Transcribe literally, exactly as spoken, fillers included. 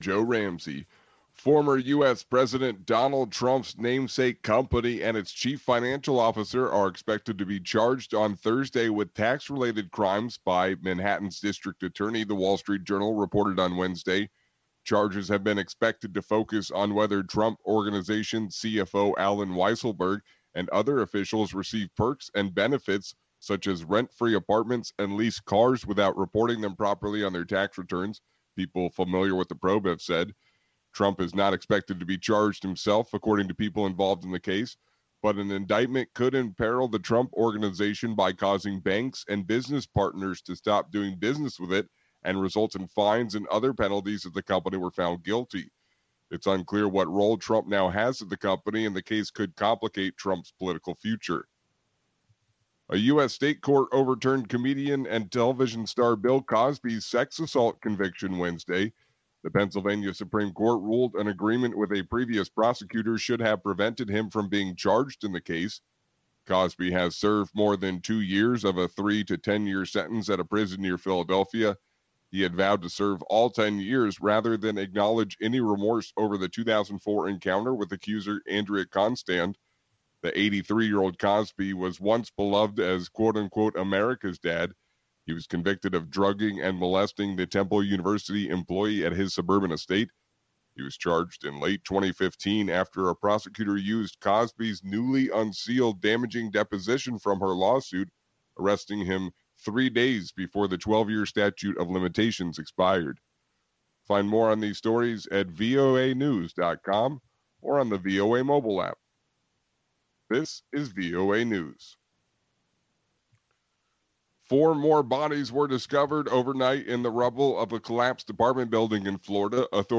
Joe Ramsey. Former U S. President Donald Trump's namesake company and its chief financial officer are expected to be charged on Thursday with tax-related crimes by Manhattan's district attorney, the Wall Street Journal reported on Wednesday. Charges have been expected to focus on whether Trump Organization C F O Alan Weisselberg and other officials receive perks and benefits such as rent-free apartments and leased cars without reporting them properly on their tax returns, people familiar with the probe have said. Trump is not expected to be charged himself, according to people involved in the case, but an indictment could imperil the Trump Organization by causing banks and business partners to stop doing business with it and result in fines and other penalties if the company were found guilty. It's unclear what role Trump now has at the company, and the case could complicate Trump's political future. A U S state court overturned comedian and television star Bill Cosby's sex assault conviction Wednesday. The Pennsylvania Supreme Court ruled an agreement with a previous prosecutor should have prevented him from being charged in the case. Cosby has served more than two years of a three to ten year sentence at a prison near Philadelphia. He had vowed to serve all ten years rather than acknowledge any remorse over the two thousand four encounter with accuser Andrea Constand. The eighty-three-year-old Cosby was once beloved as quote-unquote America's dad. He was convicted of drugging and molesting the Temple University employee at his suburban estate. He was charged in late twenty fifteen after a prosecutor used Cosby's newly unsealed damaging deposition from her lawsuit, arresting him three days before the twelve-year statute of limitations expired. Find more on these stories at V O A news dot com or on the V O A mobile app. This is V O A News. Four more bodies were discovered overnight in the rubble of a collapsed apartment building in Florida. Authorities